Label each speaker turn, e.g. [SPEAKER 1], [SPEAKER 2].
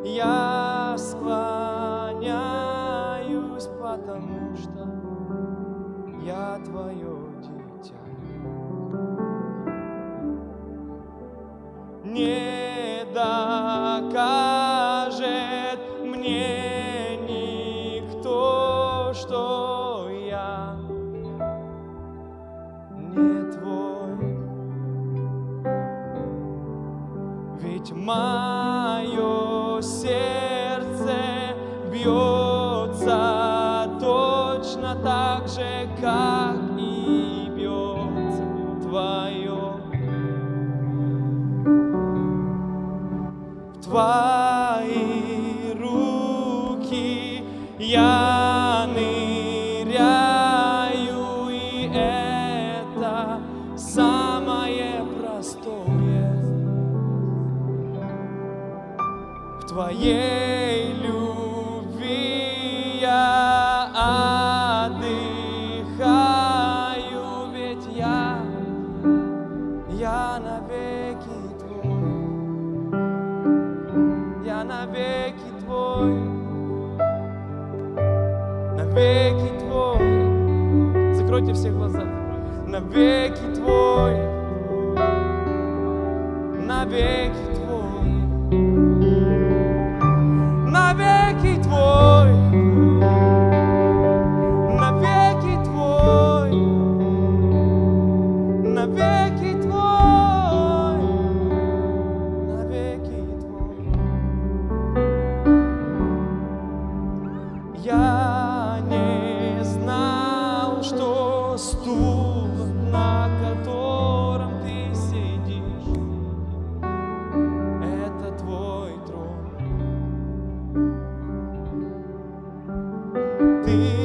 [SPEAKER 1] я склоняюсь, потому что я твое дитя. Не докажет мне никто, что я не твой. Ведь мое сердце бьется точно так же, как и бьется твое. В твои руки я ныряю, и это самое простое. В твоей любви я отдыхаю, ведь я навеки твой, я навеки твой, навеки твой. Закройте все глаза. Навеки твой, навеки твой, навеки твой, навеки твой, навеки твой, навеки твой. Я не знал, что стул, на котором ты сидишь, это твой трон. Ты